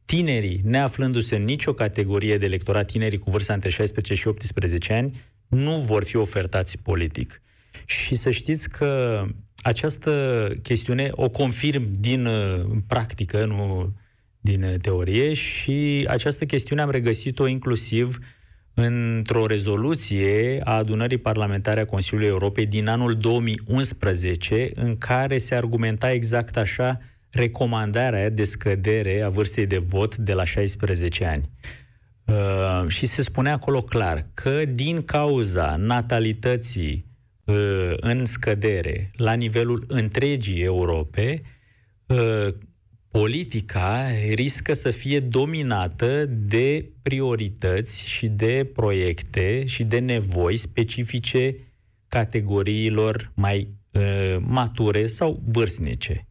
tinerii, neaflându-se în nicio categorie de electorat, tinerii cu vârsta între 16 și 18 ani, nu vor fi ofertați politic. Și să știți că această chestiune o confirm din practică, nu din teorie, și această chestiune am regăsit-o inclusiv într-o rezoluție a adunării parlamentare a Consiliului Europei din anul 2011, în care se argumenta exact așa recomandarea de scădere a vârstei de vot de la 16 ani. Și se spune acolo clar că din cauza natalității în scădere la nivelul întregii Europe, politica riscă să fie dominată de priorități și de proiecte și de nevoi specifice categoriilor mai mature sau vârstnice.